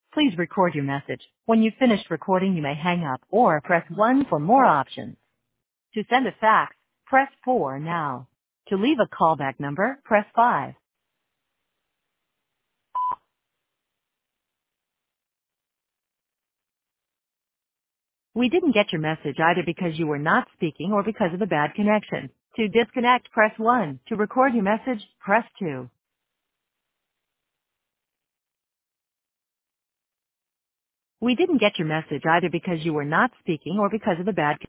Please record your message. When you've finished recording, you may hang up or press 1 for more options. To send a fax, press 4 now. To leave a callback number, press 5. We didn't get your message either because you were not speaking or because of a bad connection. To disconnect, press 1. To record your message, press 2. We didn't get your message either because you were not speaking or because of a bad